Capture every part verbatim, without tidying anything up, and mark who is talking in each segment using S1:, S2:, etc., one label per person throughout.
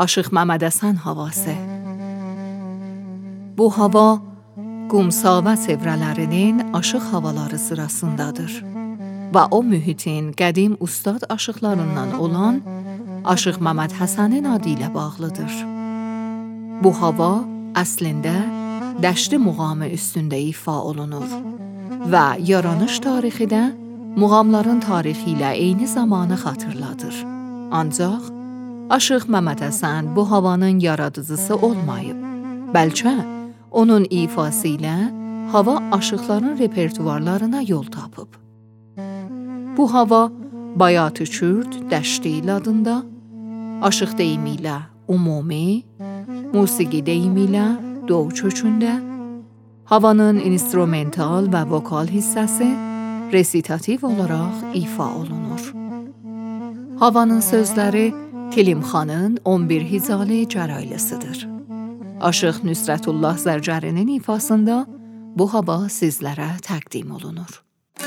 S1: Aşıq Məmməd Həsən havası. Bu hava qumsava çevrələrinin aşıq havaları sırasındadır və o mühitin qədim ustad aşıqlarından olan Aşıq Məmməd Həsənin adı ilə bağlıdır. Bu hava əslində dəşti muğamı üstündə ifa olunur və yaranış tarixi də muğamların tarixi ilə eyni zamanı xatırladır. Ancaq Aşıq Məmməd Həsən bu havanın yaradıcısı olmayıb, bəlkə onun ifası ilə hava aşıqların repertuarlarına yol tapıb. Bu hava Bayat-ı Kürd Dəşti adında, aşıq deyimi ilə ümumi, musiqi deyimi ilə Doğu kökündə, havanın instrumental və vokal hissəsi resitativ olaraq ifa olunur. Havanın sözləri Tilimxanın on bir Hicalı Cəraylısıdır. Aşıq Nüsrətullah Zərcərinin ifasında bu hava sizlərə təqdim olunur.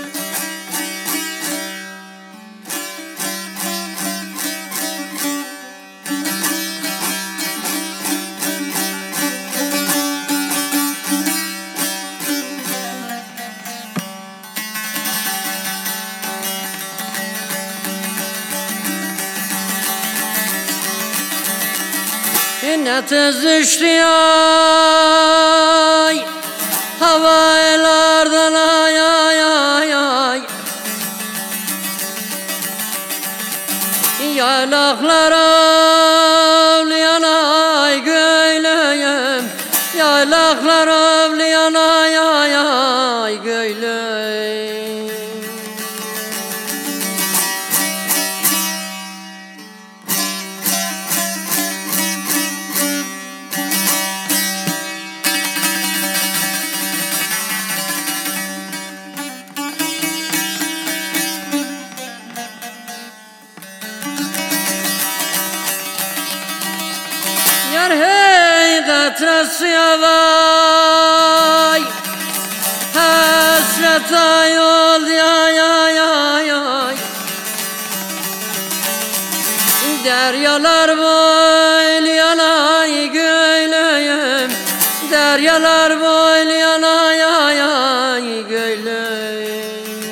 S2: Ne tez düştü ay havalardan ay ay ay ay yaylaklar avlayan ay göyleyim, yaylaklar avlayan ay ay ay göyleyim. Yar hey qatrası yavay hasret ay oldu ay ay ay ay deryalar boylayan ay göyleyim, deryalar boylayan ay ay ay göyleyim.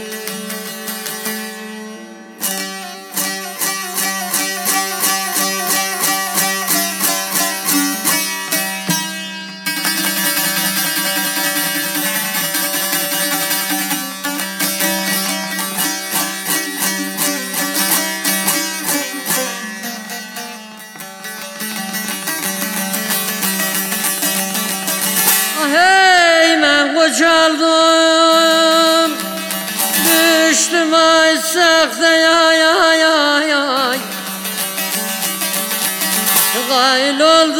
S2: Hey mən qocaldım, düşdüm ay səxtəyə ay ay ay ay qayıl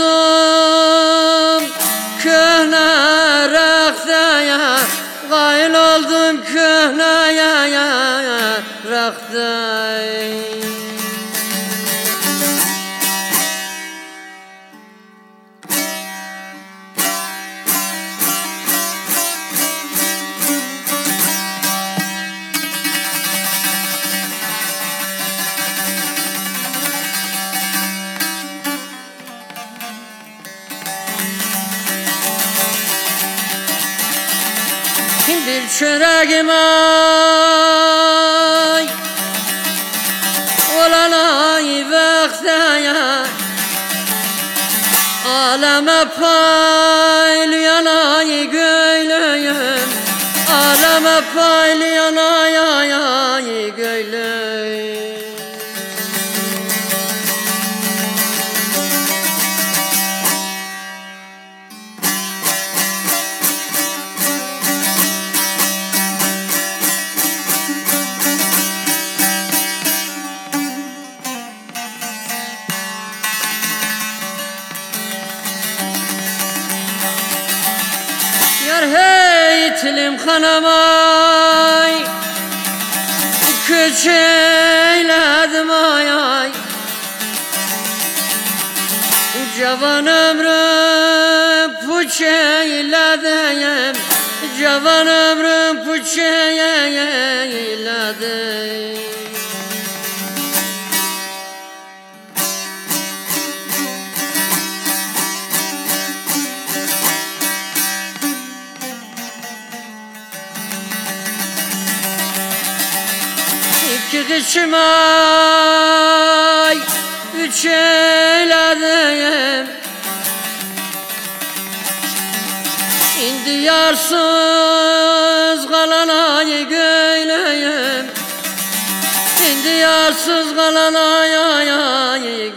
S2: oldum köhnə rəxtəyə, qayıl oldum köhnəyə rəxtəyə. Bir çöreğim ay olan ay vaxtaya aleme paylayan ay göyleyim, aleme paylayan ay ay ay göyleyim. Yar hey Tilimxanam ay köç eyledim ay ay cavan ömrüm puç eyledim, cavan ömrüm puç eyledim. içim ay, üç eyledim. İndi yarsız kalan ay göyleyim. İndi yarsız kalan ay ay ay